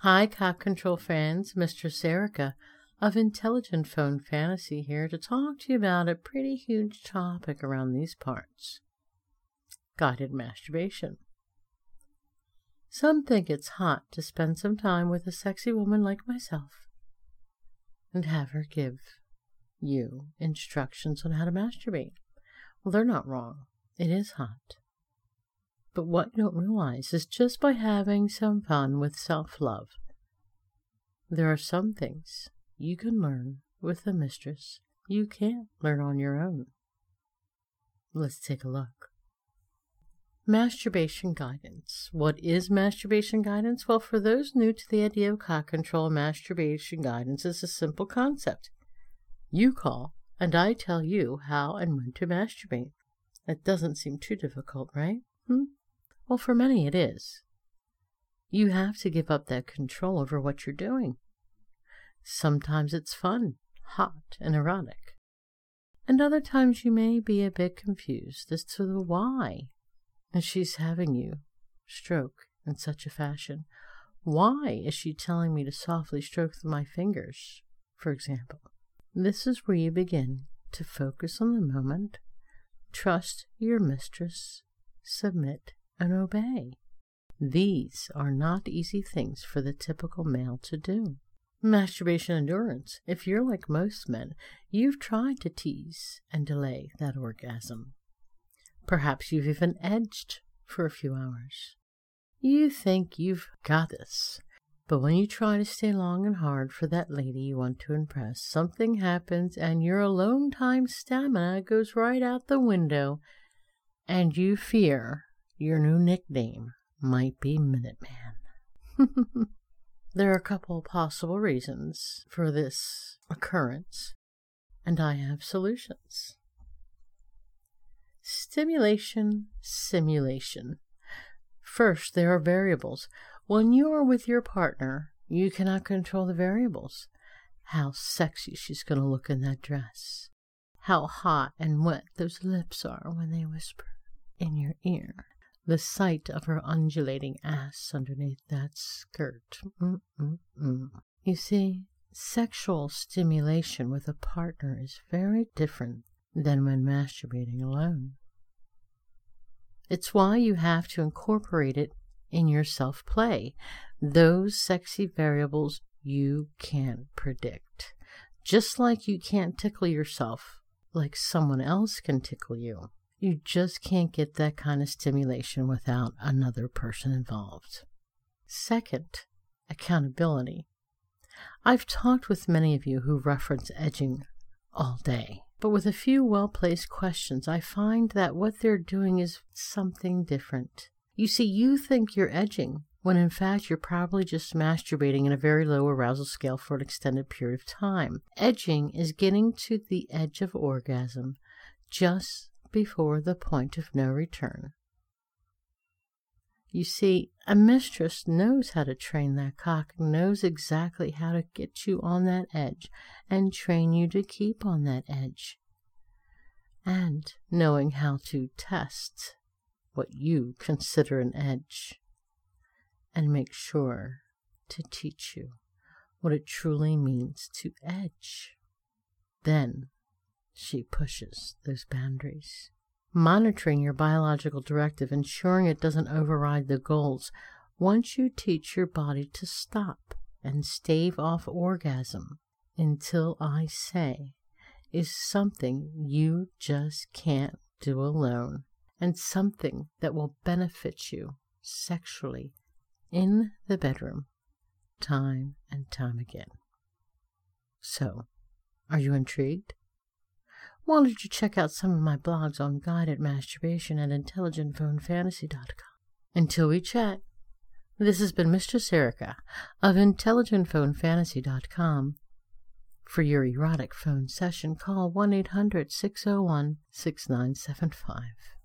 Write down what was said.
Hi, Cock Control fans. Mistress Erica of Intelligent Phone Fantasy here to talk to you about a pretty huge topic around these parts. Guided masturbation. Some think it's hot to spend some time with a sexy woman like myself and have her give you instructions on how to masturbate. Well, they're not wrong. It is hot. But what you don't realize is just by having some fun with self-love, there are some things you can learn with a mistress you can't learn on your own. Let's take a look. Masturbation guidance. What is masturbation guidance? Well, for those new to the idea of cock control, masturbation guidance is a simple concept. You call, and I tell you how and when to masturbate. That doesn't seem too difficult, right? Well, for many it is. You have to give up that control over what you're doing. Sometimes it's fun, hot, and erotic. And other times you may be a bit confused as to the why. And she's having you stroke in such a fashion. Why is she telling me to softly stroke my fingers, for example? This is where you begin to focus on the moment, trust your mistress, submit, and obey. These are not easy things for the typical male to do. Masturbation endurance. If you're like most men, you've tried to tease and delay that orgasm. Perhaps you've even edged for a few hours. You think you've got this, but when you try to stay long and hard for that lady you want to impress, something happens and your alone time stamina goes right out the window, and you fear your new nickname might be Minuteman. There are a couple possible reasons for this occurrence, and I have solutions. Stimulation, simulation. First, there are variables. When you are with your partner, you cannot control the variables. How sexy she's going to look in that dress. How hot and wet those lips are when they whisper in your ear. The sight of her undulating ass underneath that skirt. You see, sexual stimulation with a partner is very different than when masturbating alone. It's why you have to incorporate it in your self-play. Those sexy variables you can't predict. Just like you can't tickle yourself like someone else can tickle you. You just can't get that kind of stimulation without another person involved. Second, accountability. I've talked with many of you who reference edging all day, but with a few well-placed questions, I find that what they're doing is something different. You see, you think you're edging, when in fact you're probably just masturbating in a very low arousal scale for an extended period of time. Edging is getting to the edge of orgasm just before the point of no return. You see, a mistress knows how to train that cock, knows exactly how to get you on that edge and train you to keep on that edge. And knowing how to test what you consider an edge and make sure to teach you what it truly means to edge. Then she pushes those boundaries. Monitoring your biological directive, ensuring it doesn't override the goals. Once you teach your body to stop and stave off orgasm until I say, is something you just can't do alone, and something that will benefit you sexually in the bedroom time and time again. So, are you intrigued? Why don't you check out some of my blogs on guided masturbation at IntelligentPhoneFantasy.com. Until we chat, this has been Mistress Erica of IntelligentPhoneFantasy.com. For your erotic phone session, call 1-800-601-6975.